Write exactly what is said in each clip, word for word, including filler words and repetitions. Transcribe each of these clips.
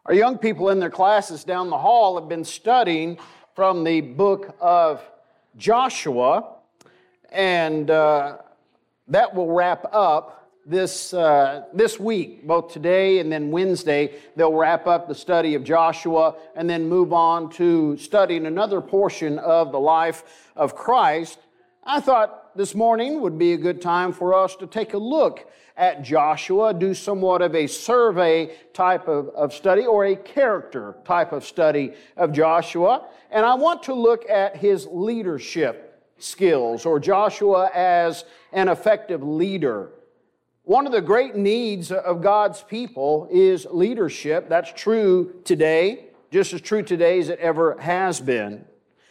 Our young people in their classes down the hall have been studying from the book of Joshua, and uh, that will wrap up this uh, this week, both today and then Wednesday. They'll wrap up the study of Joshua and then move on to studying another portion of the life of Christ. I thought this morning would be a good time for us to take a look at Joshua, do somewhat of a survey type of, of study or a character type of study of Joshua. And I want to look at his leadership skills, or Joshua as an effective leader. One of the great needs of God's people is leadership. That's true today, just as true today as it ever has been.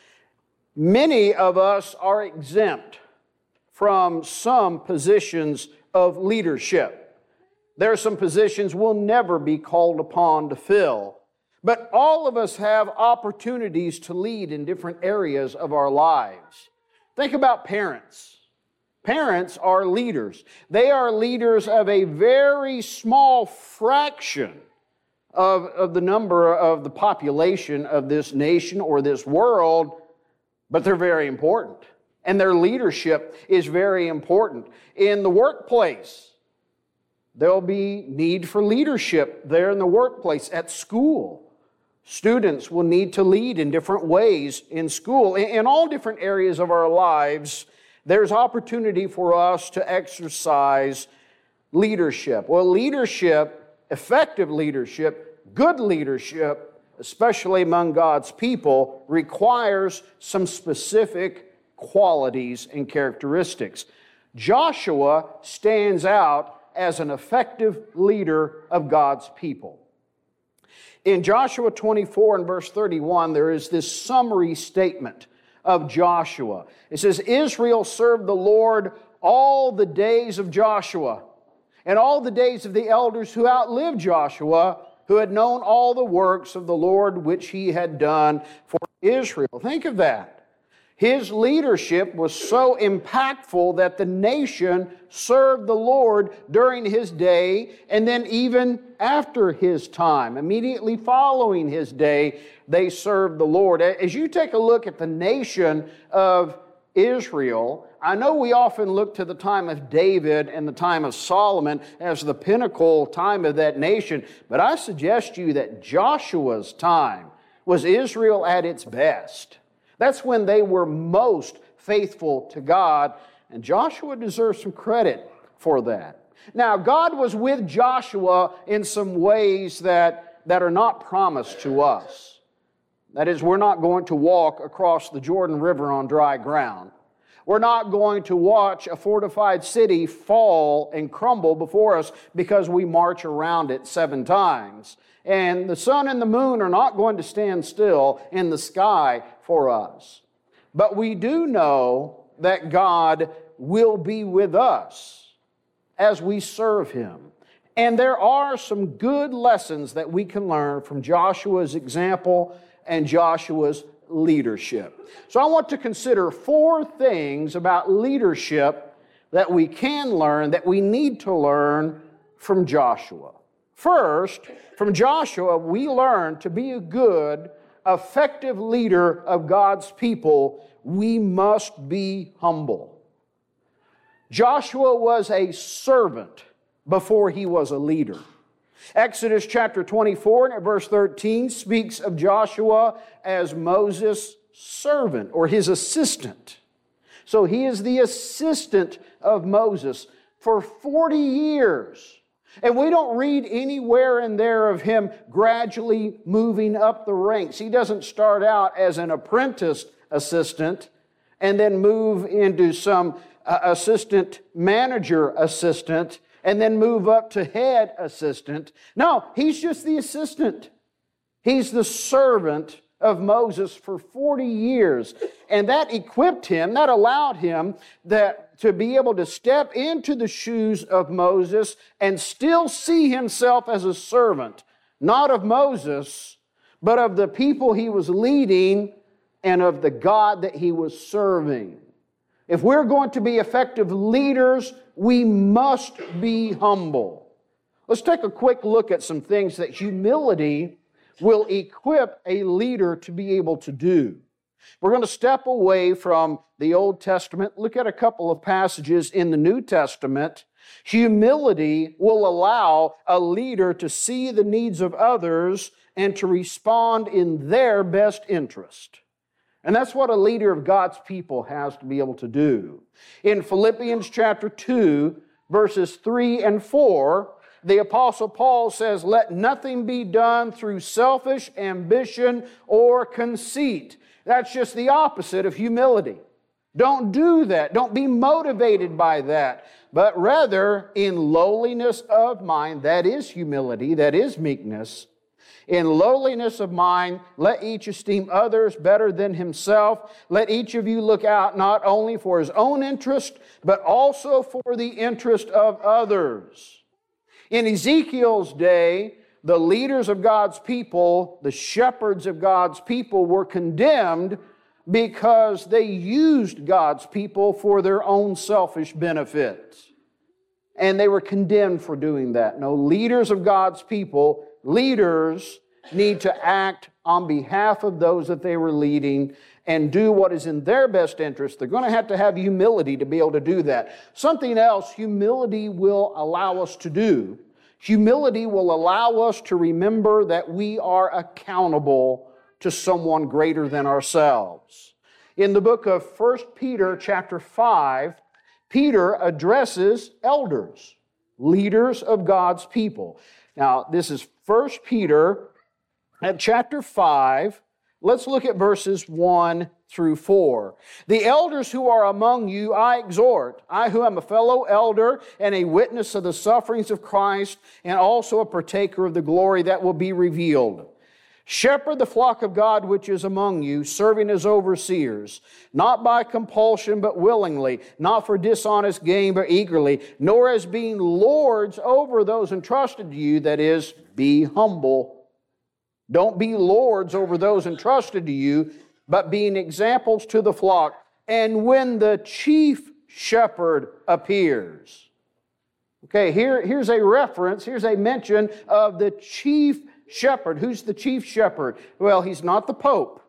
Many of us are exempt from some positions of leadership. There are some positions we'll never be called upon to fill. But all of us have opportunities to lead in different areas of our lives. Think about parents. Parents are leaders. They are leaders of a very small fraction of, of the number of the population of this nation or this world, but they're very important. And their leadership is very important. In the workplace, there'll be need for leadership there in the workplace. At school, students will need to lead in different ways in school. In all different areas of our lives, there's opportunity for us to exercise leadership. Well, leadership, effective leadership, good leadership, especially among God's people, requires some specific qualities and characteristics. Joshua stands out as an effective leader of God's people. In Joshua twenty-four and verse thirty-one, there is this summary statement of Joshua. It says, Israel served the Lord all the days of Joshua and all the days of the elders who outlived Joshua, who had known all the works of the Lord which he had done for Israel. Think of that. His leadership was so impactful that the nation served the Lord during his day and then even after his time. Immediately following his day, they served the Lord. As you take a look at the nation of Israel, I know we often look to the time of David and the time of Solomon as the pinnacle time of that nation, but I suggest to you that Joshua's time was Israel at its best. That's when they were most faithful to God, and Joshua deserves some credit for that. Now, God was with Joshua in some ways that, that are not promised to us. That is, we're not going to walk across the Jordan River on dry ground. We're not going to watch a fortified city fall and crumble before us because we march around it seven times. And the sun and the moon are not going to stand still in the sky for us. But we do know that God will be with us as we serve Him. And there are some good lessons that we can learn from Joshua's example and Joshua's leadership. So I want to consider four things about leadership that we can learn, that we need to learn from Joshua. First, from Joshua, we learn to be a good, effective leader of God's people, we must be humble. Joshua was a servant before he was a leader. Exodus chapter twenty-four and verse thirteen speaks of Joshua as Moses' servant or his assistant. So he is the assistant of Moses for forty years. And we don't read anywhere in there of him gradually moving up the ranks. He doesn't start out as an apprentice assistant and then move into some uh, assistant manager assistant and then move up to head assistant. No, he's just the assistant. He's the servant of Moses for forty years. And that equipped him, that allowed him that to be able to step into the shoes of Moses and still see himself as a servant, not of Moses, but of the people he was leading and of the God that he was serving. If we're going to be effective leaders, we must be humble. Let's take a quick look at some things that humility will equip a leader to be able to do. We're going to step away from the Old Testament, look at a couple of passages in the New Testament. Humility will allow a leader to see the needs of others and to respond in their best interest. And that's what a leader of God's people has to be able to do. In Philippians chapter two, verses three and four, the Apostle Paul says, "Let nothing be done through selfish ambition or conceit." That's just the opposite of humility. Don't do that. Don't be motivated by that. But rather, in lowliness of mind, that is humility, that is meekness. In lowliness of mind, let each esteem others better than himself. Let each of you look out not only for his own interest, but also for the interest of others. In Ezekiel's day, the leaders of God's people, the shepherds of God's people, were condemned because they used God's people for their own selfish benefits. And they were condemned for doing that. No, leaders of God's people, leaders need to act on behalf of those that they were leading and do what is in their best interest. They're going to have to have humility to be able to do that. Something else humility will allow us to do. Humility will allow us to remember that we are accountable to someone greater than ourselves. In the book of First Peter chapter five, Peter addresses elders, leaders of God's people. Now, this is First Peter at chapter five. Let's look at verses one through four. "The elders who are among you I exhort, I who am a fellow elder and a witness of the sufferings of Christ, and also a partaker of the glory that will be revealed. Shepherd the flock of God which is among you, serving as overseers, not by compulsion but willingly, not for dishonest gain but eagerly, nor as being lords over those entrusted to you, that is, be humble. Don't be lords over those entrusted to you, but being examples to the flock. And when the chief shepherd appears." Okay, here, here's a reference, here's a mention of the chief shepherd. Who's the chief shepherd? Well, he's not the Pope.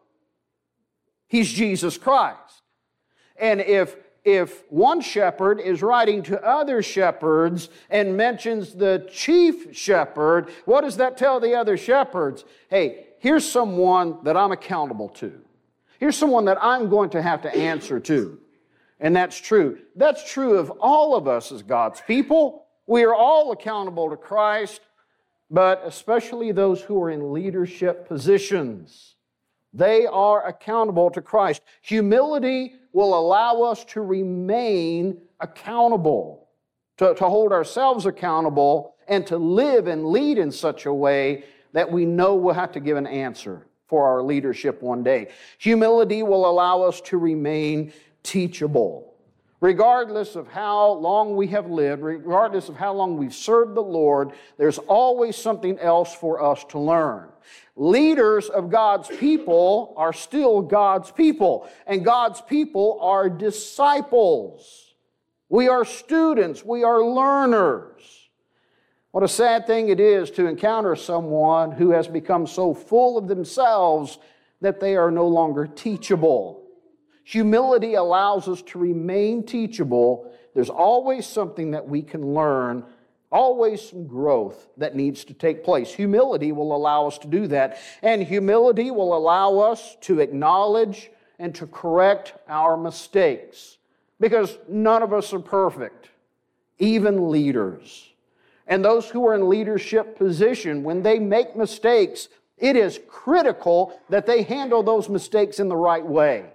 He's Jesus Christ. And if If one shepherd is writing to other shepherds and mentions the chief shepherd, what does that tell the other shepherds? Hey, here's someone that I'm accountable to. Here's someone that I'm going to have to answer to. And that's true. That's true of all of us as God's people. We are all accountable to Christ, but especially those who are in leadership positions. They are accountable to Christ. Humility will allow us to remain accountable, to, to hold ourselves accountable, and to live and lead in such a way that we know we'll have to give an answer for our leadership one day. Humility will allow us to remain teachable. Regardless of how long we have lived, regardless of how long we've served the Lord, there's always something else for us to learn. Leaders of God's people are still God's people, and God's people are disciples. We are students, we are learners. What a sad thing it is to encounter someone who has become so full of themselves that they are no longer teachable. Humility allows us to remain teachable. There's always something that we can learn, always some growth that needs to take place. Humility will allow us to do that. And humility will allow us to acknowledge and to correct our mistakes. Because none of us are perfect, even leaders. And those who are in leadership position, when they make mistakes, it is critical that they handle those mistakes in the right way.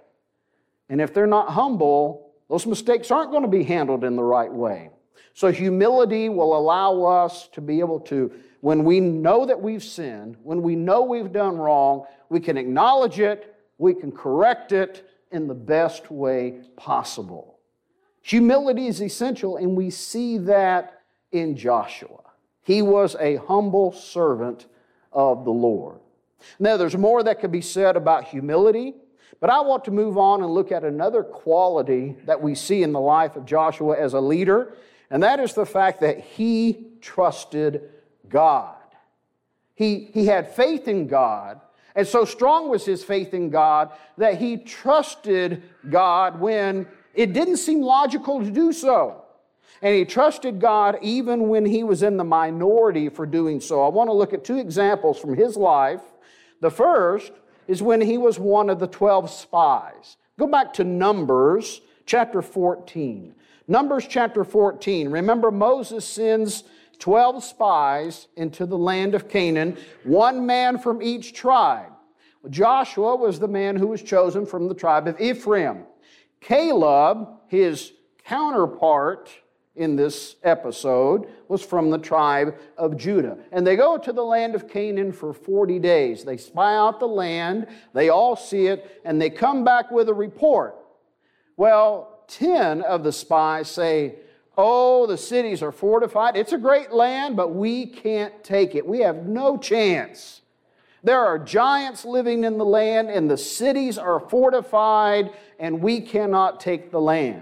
And if they're not humble, those mistakes aren't going to be handled in the right way. So humility will allow us to be able to, when we know that we've sinned, when we know we've done wrong, we can acknowledge it, we can correct it in the best way possible. Humility is essential, and we see that in Joshua. He was a humble servant of the Lord. Now, there's more that could be said about humility, but I want to move on and look at another quality that we see in the life of Joshua as a leader, and that is the fact that he trusted God. he, he had faith in God, and so strong was his faith in God that he trusted God when it didn't seem logical to do so. And he trusted God even when he was in the minority for doing so. I want to look at two examples from his life. The first is when he was one of the twelve spies. Go back to Numbers chapter fourteen. Numbers chapter fourteen. Remember, Moses sends twelve spies into the land of Canaan, one man from each tribe. Joshua was the man who was chosen from the tribe of Ephraim. Caleb, his counterpart in this episode, was from the tribe of Judah. And they go to the land of Canaan for forty days. They spy out the land, they all see it, and they come back with a report. Well, ten of the spies say, oh, the cities are fortified. It's a great land, but we can't take it. We have no chance. There are giants living in the land, and the cities are fortified, and we cannot take the land.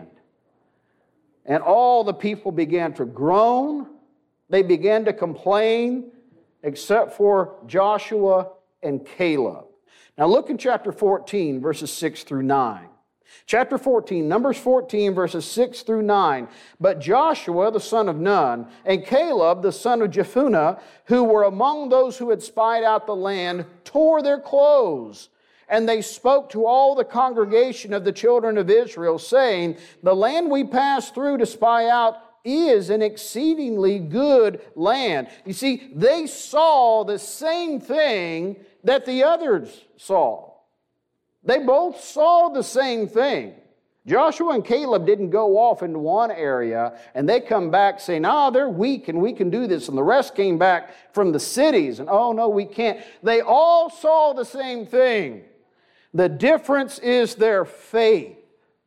And all the people began to groan. They began to complain, except for Joshua and Caleb. Now look in chapter fourteen, verses six through nine. Chapter fourteen, Numbers fourteen, verses six through nine. But Joshua, the son of Nun, and Caleb, the son of Jephunneh, who were among those who had spied out the land, tore their clothes. And they spoke to all the congregation of the children of Israel, saying, the land we passed through to spy out is an exceedingly good land. You see, they saw the same thing that the others saw. They both saw the same thing. Joshua and Caleb didn't go off into one area and they come back saying, oh, they're weak and we can do this. And the rest came back from the cities and, oh, no, we can't. They all saw the same thing. The difference is their faith.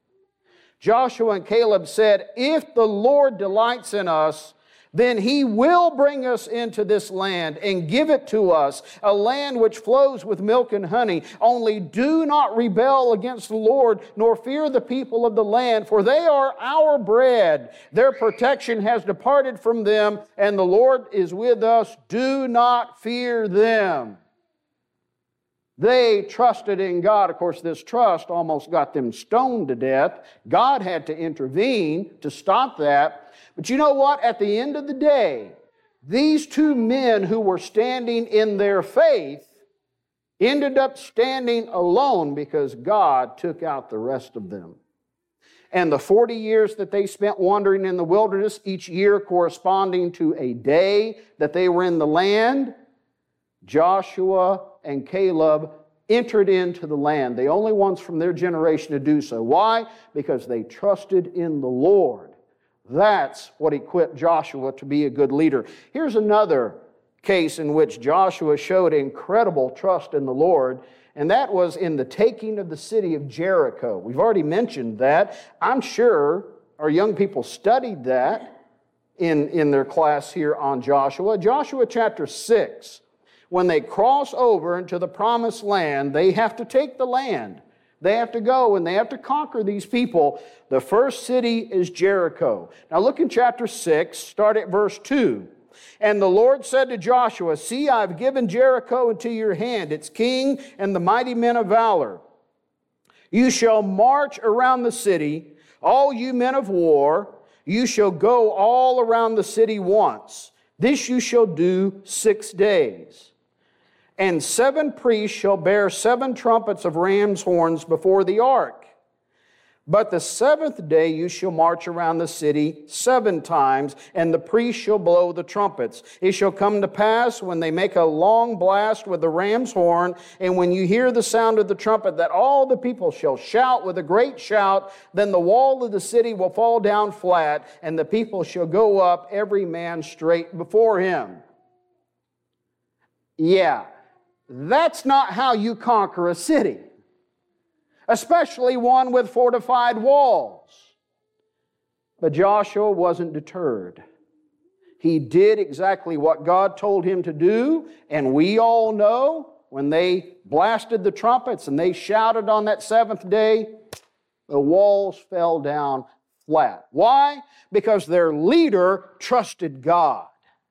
Joshua and Caleb said, if the Lord delights in us, then He will bring us into this land and give it to us, a land which flows with milk and honey. Only do not rebel against the Lord, nor fear the people of the land, for they are our bread. Their protection has departed from them, and the Lord is with us. Do not fear them. They trusted in God. Of course, this trust almost got them stoned to death. God had to intervene to stop that. But you know what? At the end of the day, these two men who were standing in their faith ended up standing alone because God took out the rest of them. And the forty years that they spent wandering in the wilderness, each year corresponding to a day that they were in the land, Joshua and Caleb entered into the land, the only ones from their generation to do so. Why? Because they trusted in the Lord. That's what equipped Joshua to be a good leader. Here's another case in which Joshua showed incredible trust in the Lord, and that was in the taking of the city of Jericho. We've already mentioned that. I'm sure our young people studied that in, in their class here on Joshua. Joshua chapter six. When they cross over into the promised land, they have to take the land. They have to go and they have to conquer these people. The first city is Jericho. Now look in chapter six, start at verse two. And the Lord said to Joshua, see, I've given Jericho into your hand, its king and the mighty men of valor. You shall march around the city, all you men of war. You shall go all around the city once. This you shall do six days. And seven priests shall bear seven trumpets of ram's horns before the ark. But the seventh day you shall march around the city seven times, and the priests shall blow the trumpets. It shall come to pass when they make a long blast with the ram's horn, and when you hear the sound of the trumpet, that all the people shall shout with a great shout. Then the wall of the city will fall down flat, and the people shall go up, every man straight before him. Yeah. That's not how you conquer a city, especially one with fortified walls. But Joshua wasn't deterred. He did exactly what God told him to do, and we all know when they blasted the trumpets and they shouted on that seventh day, the walls fell down flat. Why? Because their leader trusted God.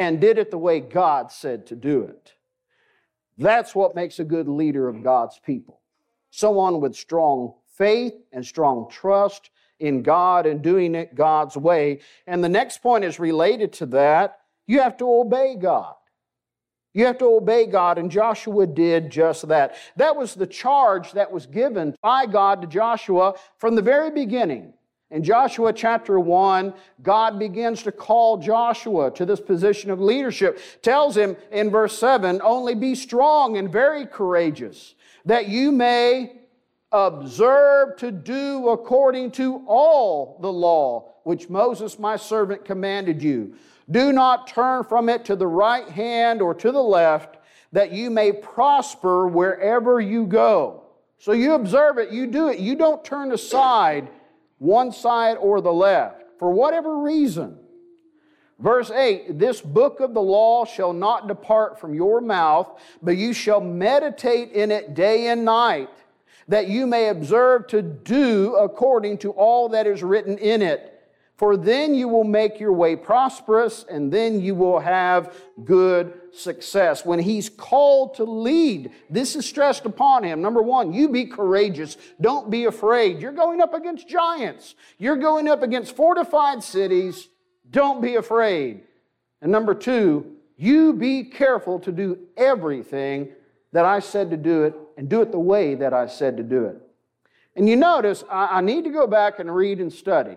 and did it the way God said to do it. That's what makes a good leader of God's people. Someone with strong faith and strong trust in God and doing it God's way. And the next point is related to that. You have to obey God. You have to obey God, and Joshua did just that. That was the charge that was given by God to Joshua from the very beginning. In Joshua chapter one, God begins to call Joshua to this position of leadership. Tells him in verse seven, only be strong and very courageous, that you may observe to do according to all the law which Moses my servant commanded you. Do not turn from it to the right hand or to the left, that you may prosper wherever you go. So you observe it, you do it. You don't turn aside one side or the left, for whatever reason. Verse eight, this book of the law shall not depart from your mouth, but you shall meditate in it day and night, that you may observe to do according to all that is written in it. For then you will make your way prosperous, and then you will have good success. When he's called to lead, this is stressed upon him. Number one, you be courageous. Don't be afraid. You're going up against giants. You're going up against fortified cities. Don't be afraid. And number two, you be careful to do everything that I said to do it, and do it the way that I said to do it. And you notice, I, I need to go back and read and study.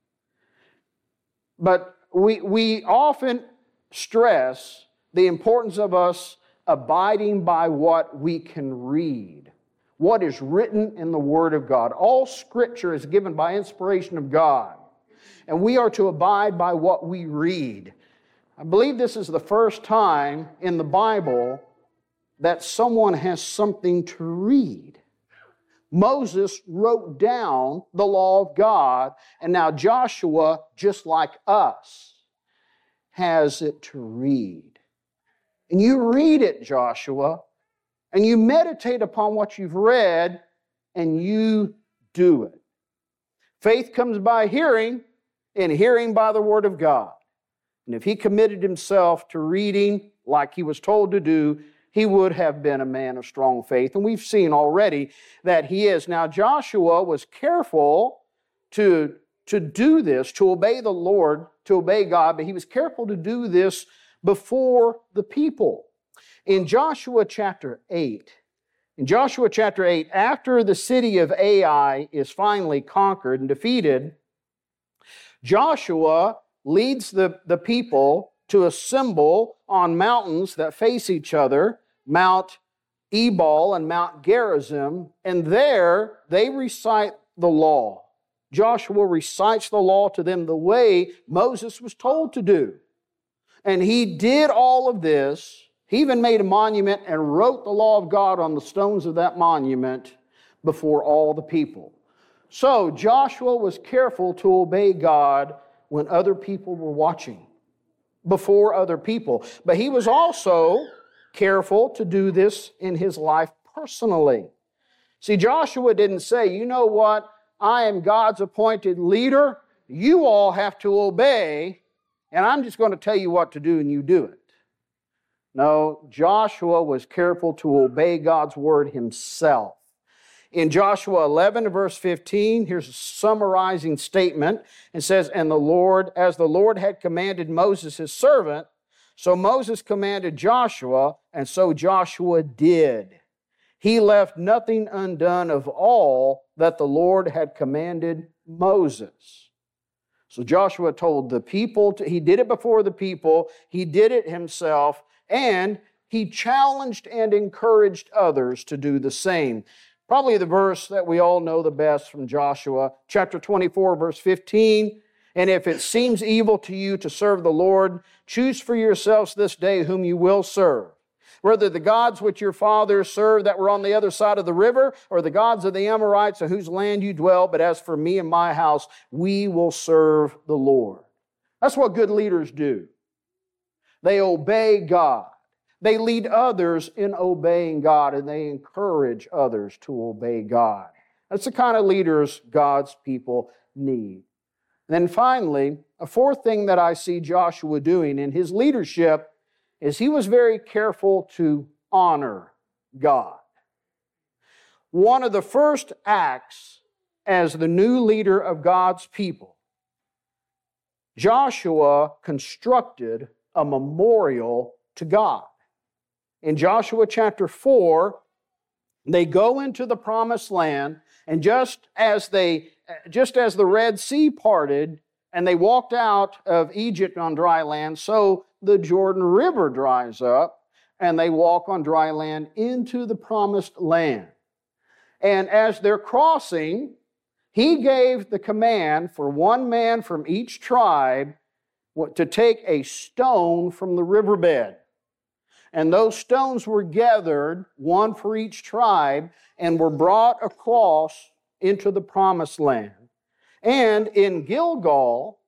But we, we often stress the importance of us abiding by what we can read, what is written in the Word of God. All Scripture is given by inspiration of God, and we are to abide by what we read. I believe this is the first time in the Bible that someone has something to read. Moses wrote down the law of God, and now Joshua, just like us, has it to read. And you read it, Joshua, and you meditate upon what you've read, and you do it. Faith comes by hearing, and hearing by the Word of God. And if he committed himself to reading like he was told to do, he would have been a man of strong faith. And we've seen already that he is. Now, Joshua was careful to, to do this, to obey the Lord, to obey God, but he was careful to do this before the people. In Joshua chapter eight, in Joshua chapter eight, after the city of Ai is finally conquered and defeated, Joshua leads the, the people to assemble on mountains that face each other, Mount Ebal and Mount Gerizim, and there they recite the law. Joshua recites the law to them the way Moses was told to do. And he did all of this. He even made a monument and wrote the law of God on the stones of that monument before all the people. So Joshua was careful to obey God when other people were watching, before other people. But he was also careful to do this in his life personally. See, Joshua didn't say, you know what, I am God's appointed leader. You all have to obey, and I'm just going to tell you what to do, and you do it. No, Joshua was careful to obey God's word himself. In Joshua eleven, verse fifteen, here's a summarizing statement. It says, And the Lord, as the Lord had commanded Moses his servant, so Moses commanded Joshua, and so Joshua did. He left nothing undone of all that the Lord had commanded Moses. So Joshua told the people, to, he did it before the people, he did it himself, and he challenged and encouraged others to do the same. Probably the verse that we all know the best from Joshua, chapter twenty-four, verse fifteen. And if it seems evil to you to serve the Lord, choose for yourselves this day whom you will serve. Whether the gods which your fathers served that were on the other side of the river, or the gods of the Amorites on whose land you dwell, but as for me and my house, we will serve the Lord. That's what good leaders do. They obey God. They lead others in obeying God, and they encourage others to obey God. That's the kind of leaders God's people need. And then finally, a fourth thing that I see Joshua doing in his leadership is he was very careful to honor God. One of the first acts as the new leader of God's people, Joshua constructed a memorial to God. In Joshua chapter four, they go into the promised land, and just as they, just as the Red Sea parted and they walked out of Egypt on dry land, so the Jordan River dries up and they walk on dry land into the promised land. And as they're crossing, he gave the command for one man from each tribe to take a stone from the riverbed. And those stones were gathered, one for each tribe, and were brought across into the promised land. And in Gilgal,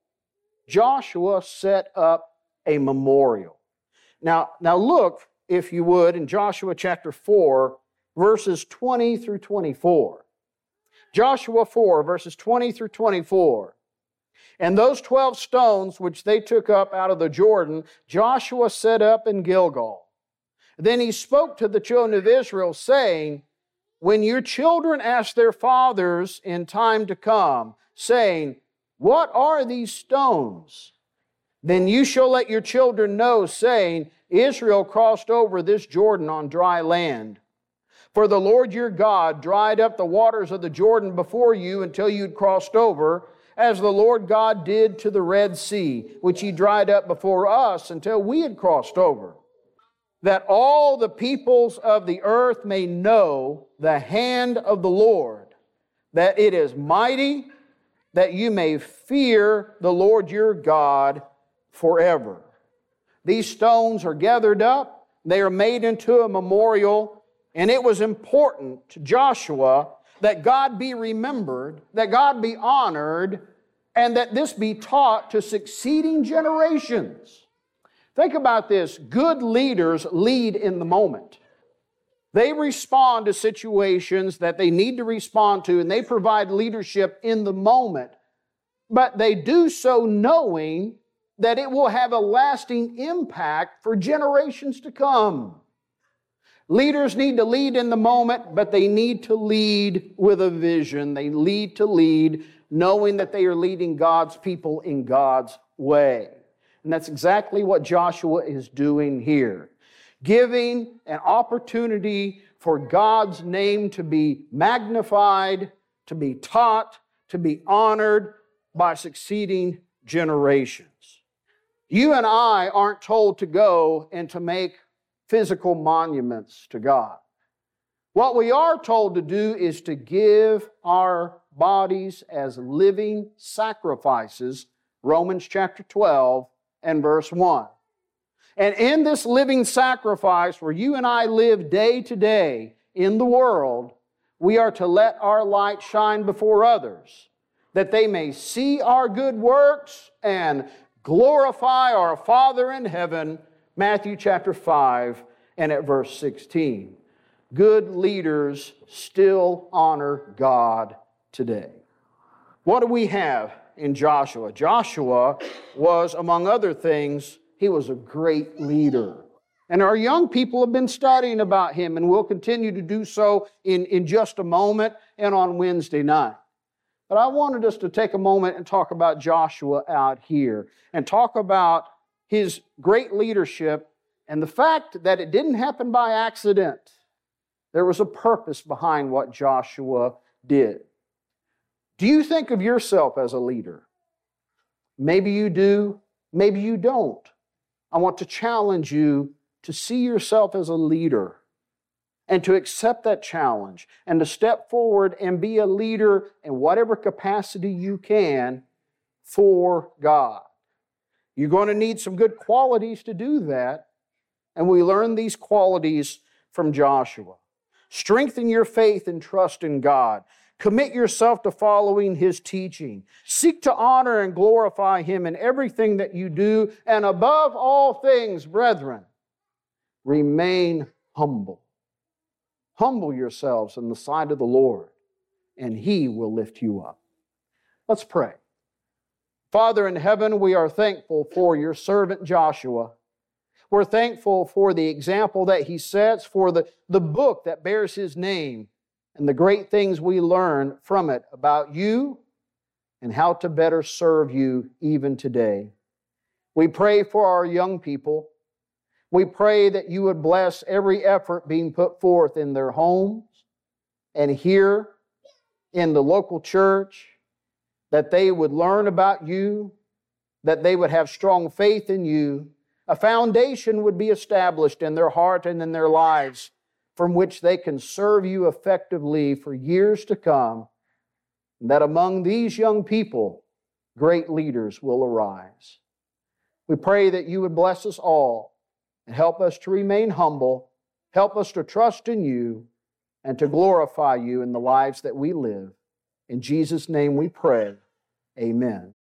Joshua set up a memorial. Now, now look, if you would, in Joshua chapter four, verses twenty through twenty-four. Joshua four, verses twenty through twenty-four. And those twelve stones which they took up out of the Jordan, Joshua set up in Gilgal. Then he spoke to the children of Israel, saying, when your children ask their fathers in time to come, saying, what are these stones? Then you shall let your children know, saying, Israel crossed over this Jordan on dry land. For the Lord your God dried up the waters of the Jordan before you until you had crossed over, as the Lord God did to the Red Sea, which He dried up before us until we had crossed over. That all the peoples of the earth may know the hand of the Lord, that it is mighty, that you may fear the Lord your God forever. These stones are gathered up, they are made into a memorial, and it was important to Joshua that God be remembered, that God be honored, and that this be taught to succeeding generations. Think about this. Good leaders lead in the moment. They respond to situations that they need to respond to, and they provide leadership in the moment. But they do so knowing that it will have a lasting impact for generations to come. Leaders need to lead in the moment, but they need to lead with a vision. They need to lead knowing that they are leading God's people in God's way. And that's exactly what Joshua is doing here. Giving an opportunity for God's name to be magnified, to be taught, to be honored by succeeding generations. You and I aren't told to go and to make physical monuments to God. What we are told to do is to give our bodies as living sacrifices, Romans chapter twelve and verse one. And in this living sacrifice, where you and I live day to day in the world, we are to let our light shine before others, that they may see our good works and glorify our Father in heaven, Matthew chapter five and at verse sixteen. Good leaders still honor God today. What do we have in Joshua? Joshua was, among other things, he was a great leader. And our young people have been studying about him, and we'll continue to do so in, in just a moment and on Wednesday night. But I wanted us to take a moment and talk about Joshua out here and talk about his great leadership and the fact that it didn't happen by accident. There was a purpose behind what Joshua did. Do you think of yourself as a leader? Maybe you do, maybe you don't. I want to challenge you to see yourself as a leader and to accept that challenge and to step forward and be a leader in whatever capacity you can for God. You're going to need some good qualities to do that, and we learn these qualities from Joshua. Strengthen your faith and trust in God. Commit yourself to following His teaching. Seek to honor and glorify Him in everything that you do. And above all things, brethren, remain humble. Humble yourselves in the sight of the Lord, and He will lift you up. Let's pray. Father in heaven, we are thankful for your servant Joshua. We're thankful for the example that he sets, for the, the book that bears his name, and the great things we learn from it about you and how to better serve you even today. We pray for our young people. We pray that you would bless every effort being put forth in their homes and here in the local church, that they would learn about you, that they would have strong faith in you. A foundation would be established in their heart and in their lives from which they can serve you effectively for years to come, and that among these young people, great leaders will arise. We pray that you would bless us all and help us to remain humble, help us to trust in you, and to glorify you in the lives that we live. In Jesus' name we pray. Amen.